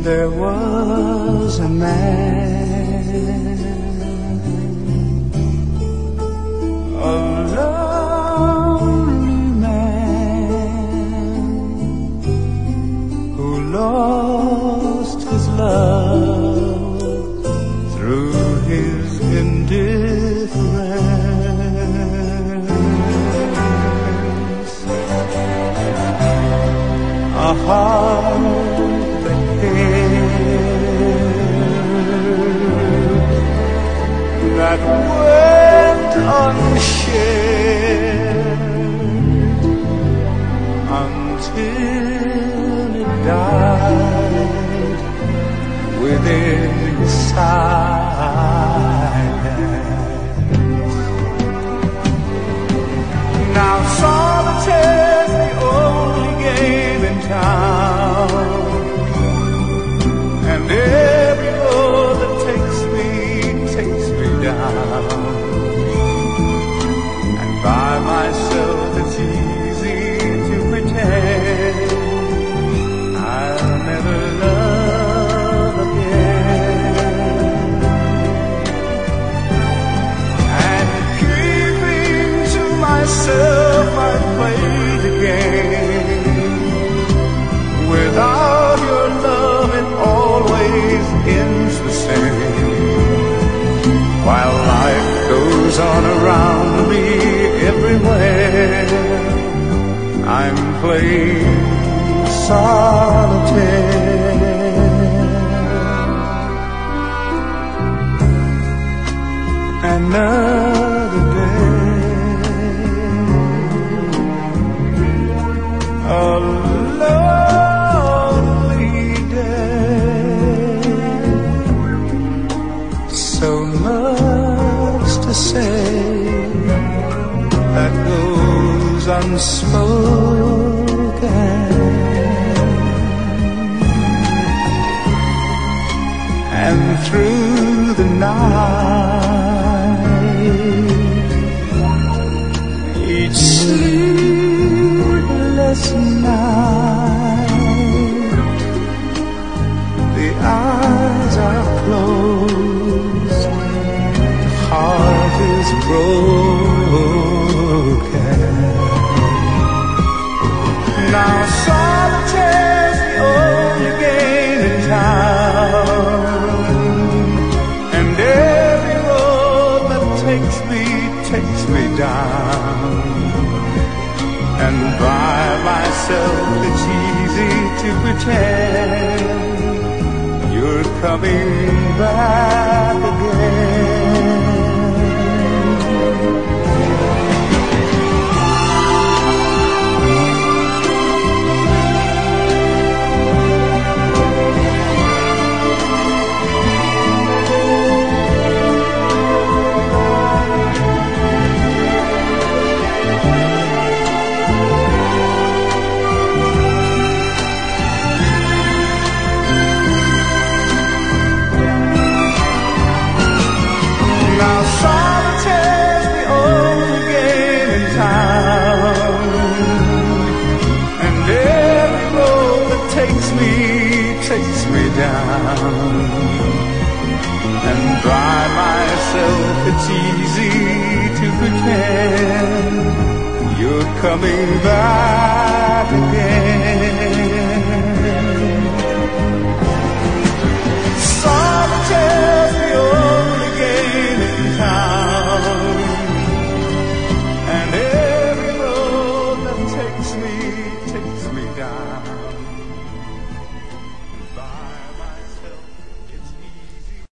There was a man, a lonely man, who lost his love through his indifference. A heart that that went unshared until it died within his silence. Now solitaire's the only game in town, and every road that takes me down. And by myself it's easy to pretend I'll never love again. And keeping to myself I play the game. Without your love it always ends the same. While life goes on around me everywhere, I'm playing solitaire. Another day, a lonely day, so much to say that goes unspoken, and through the night, each sleepless night, the eyes are closed, the heart is broken. Now solitaire's the only game in town, and every road that takes me down. And by myself it's easy to pretend you're coming back again. Now solitaire's the only game in town, and every road that takes me down. And by myself it's easy to pretend you're coming back again.